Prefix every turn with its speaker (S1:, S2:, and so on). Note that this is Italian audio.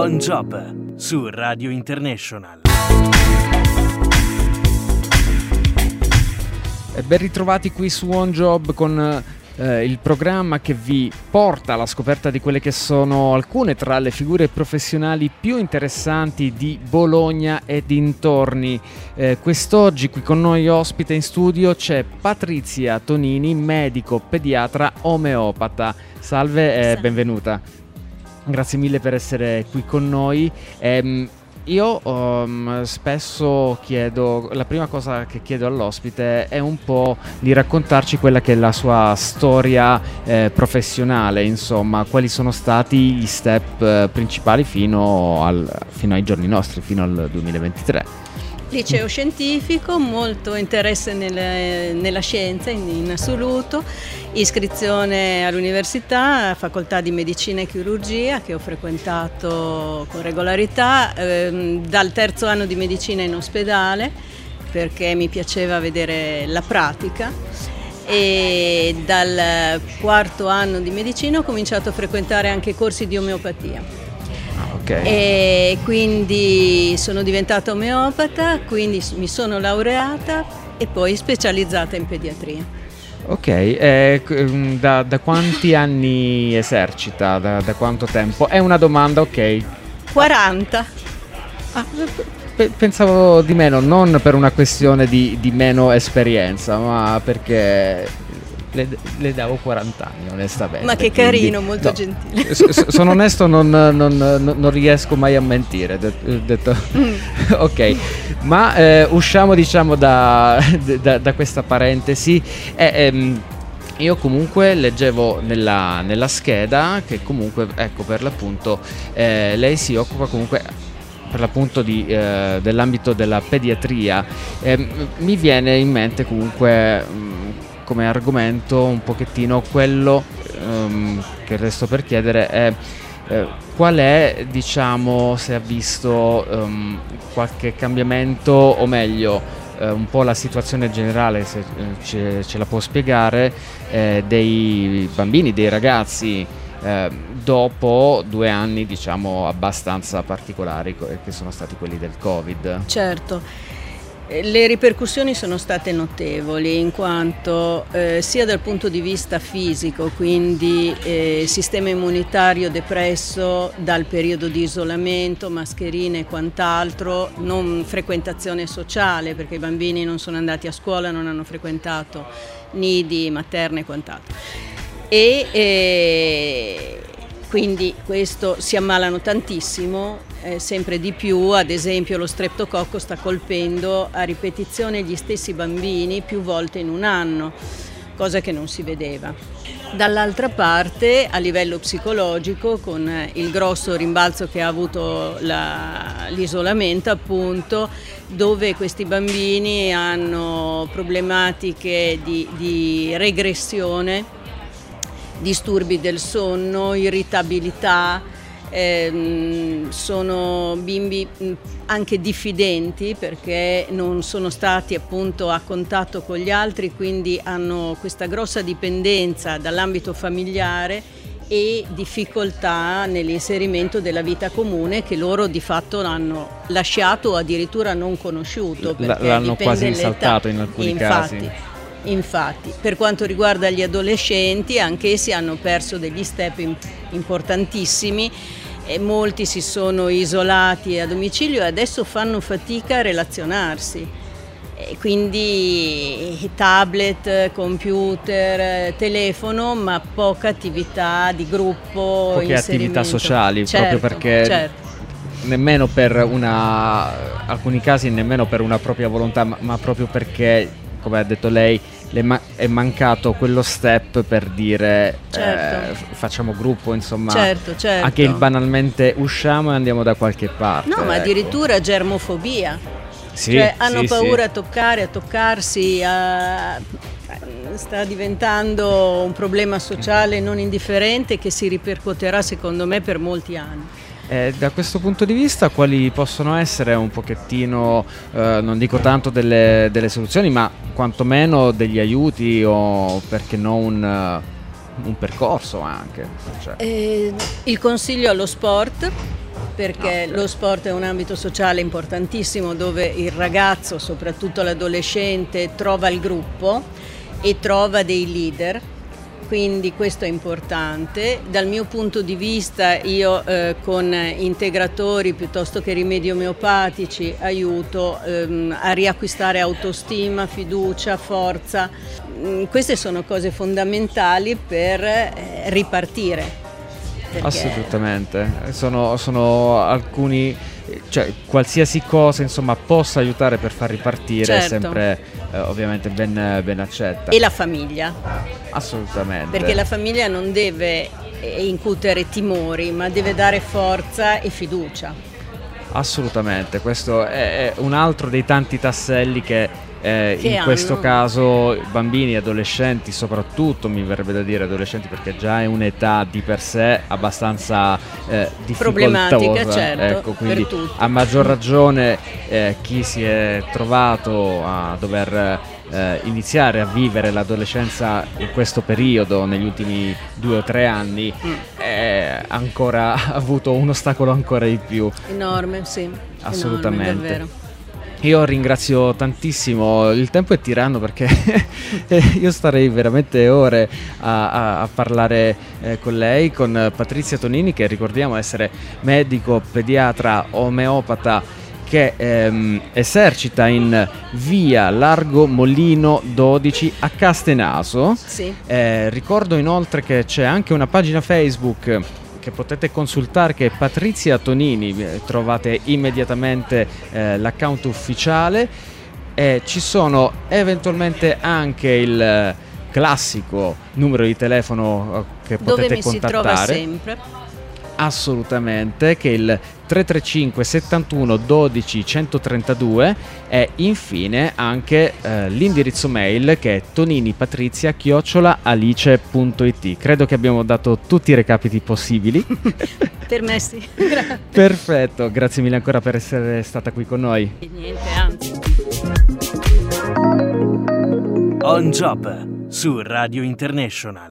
S1: On Job su Radio International.
S2: Ben ritrovati qui su On Job con il programma che vi porta alla scoperta di quelle che sono alcune tra le figure professionali più interessanti di Bologna e dintorni. Quest'oggi qui con noi ospite in studio c'è Patrizia Tonini, medico pediatra omeopata. Salve e benvenuta. Grazie mille per essere qui con noi. Io spesso chiedo, la prima cosa che chiedo all'ospite è un po' di raccontarci quella che è la sua storia professionale, insomma, quali sono stati gli step principali fino ai giorni nostri, fino al 2023.
S3: Liceo scientifico, molto interesse nella scienza in assoluto, iscrizione all'università, facoltà di medicina e chirurgia che ho frequentato con regolarità, dal terzo anno di medicina in ospedale perché mi piaceva vedere la pratica e dal quarto anno di medicina ho cominciato a frequentare anche corsi di omeopatia.
S2: Okay.
S3: E quindi sono diventata omeopata, quindi mi sono laureata e poi specializzata in pediatria.
S2: Ok, da quanti anni esercita? Da quanto tempo? È una domanda, ok.
S3: 40.
S2: Pensavo di meno, non per una questione di meno esperienza, ma perché le davo 40 anni, onestamente.
S3: Ma che carino, molto no, gentile.
S2: Sono onesto, non riesco mai a mentire. Detto. Ok, ma usciamo diciamo da questa parentesi. Io comunque leggevo nella scheda che comunque, ecco, per l'appunto lei si occupa comunque per l'appunto dell'ambito della pediatria. Mi viene in mente comunque come argomento un pochettino quello che resto per chiedere è qual è, diciamo, se ha visto qualche cambiamento, o meglio un po' la situazione generale, se ce la può spiegare, dei bambini, dei ragazzi dopo 2 anni, diciamo, abbastanza particolari che sono stati quelli del Covid.
S3: Certo. Le ripercussioni sono state notevoli in quanto sia dal punto di vista fisico, quindi sistema immunitario depresso dal periodo di isolamento, mascherine e quant'altro, non frequentazione sociale perché i bambini non sono andati a scuola, non hanno frequentato nidi, materne e quant'altro. Quindi questo si ammalano tantissimo, sempre di più. Ad esempio lo streptococco sta colpendo a ripetizione gli stessi bambini più volte in un anno, cosa che non si vedeva. Dall'altra parte, a livello psicologico, con il grosso rimbalzo che ha avuto l'isolamento, appunto, dove questi bambini hanno problematiche di regressione, disturbi del sonno, irritabilità, sono bimbi anche diffidenti perché non sono stati appunto a contatto con gli altri, quindi hanno questa grossa dipendenza dall'ambito familiare e difficoltà nell'inserimento della vita comune che loro di fatto hanno lasciato o addirittura non conosciuto.
S2: L'hanno quasi saltato in alcuni casi.
S3: Infatti, per quanto riguarda gli adolescenti, anch'essi hanno perso degli step importantissimi e molti si sono isolati a domicilio e adesso fanno fatica a relazionarsi. E quindi tablet, computer, telefono, ma poca attività di gruppo,
S2: poche attività sociali,
S3: certo,
S2: proprio perché
S3: certo.
S2: Nemmeno per alcuni casi nemmeno per una propria volontà, ma proprio perché, come ha detto lei, è mancato quello step per dire
S3: certo.
S2: Facciamo gruppo, insomma,
S3: certo.
S2: Anche il banalmente usciamo e andiamo da qualche parte.
S3: No, ma addirittura germofobia.
S2: Sì,
S3: cioè hanno paura
S2: sì.
S3: a toccare, a toccarsi, sta diventando un problema sociale non indifferente che si ripercuoterà secondo me per molti anni.
S2: Da questo punto di vista quali possono essere un pochettino, non dico tanto delle soluzioni, ma quantomeno degli aiuti o perché no un percorso anche? Cioè.
S3: Il consiglio allo sport, perché lo sport è un ambito sociale importantissimo dove il ragazzo, soprattutto l'adolescente, trova il gruppo e trova dei leader. Quindi questo è importante. Dal mio punto di vista io con integratori piuttosto che rimedi omeopatici aiuto a riacquistare autostima, fiducia, forza. Queste sono cose fondamentali per ripartire.
S2: Assolutamente, sono alcuni, cioè qualsiasi cosa insomma possa aiutare per far ripartire è sempre ovviamente ben accetta.
S3: E la famiglia.
S2: Assolutamente.
S3: Perché la famiglia non deve incutere timori, ma deve dare forza e fiducia.
S2: Assolutamente, questo è un altro dei tanti tasselli che in
S3: hanno.
S2: questo caso bambini e adolescenti, soprattutto mi verrebbe da dire adolescenti, perché già è un'età di per sé abbastanza difficoltosa,
S3: problematica, certo,
S2: ecco, quindi
S3: per tutti.
S2: a maggior ragione chi si è trovato a dover iniziare a vivere l'adolescenza in questo periodo negli ultimi 2 o 3 anni ancora ha avuto un ostacolo ancora di più
S3: Enorme, sì.
S2: assolutamente.
S3: Enorme, davvero.
S2: Io ringrazio tantissimo, il tempo è tiranno perché io starei veramente ore a parlare con lei, con Patrizia Tonini, che ricordiamo essere medico, pediatra, omeopata, che esercita in via Largo Molino 12 a Castenaso.
S3: Sì.
S2: Ricordo inoltre che c'è anche una pagina Facebook che potete consultare, che è Patrizia Tonini, trovate immediatamente l'account ufficiale, ci sono eventualmente anche il classico numero di telefono che potete contattare.
S3: Dove mi si trova sempre.
S2: Assolutamente, che è il 335 71 12 132, e infine anche l'indirizzo mail che è toninipatrizia@alice.it. Credo che abbiamo dato tutti i recapiti possibili.
S3: Per me sì. Grazie.
S2: Perfetto, grazie mille ancora per essere stata qui con noi.
S3: E niente, anzi.
S1: On Job su Radio International.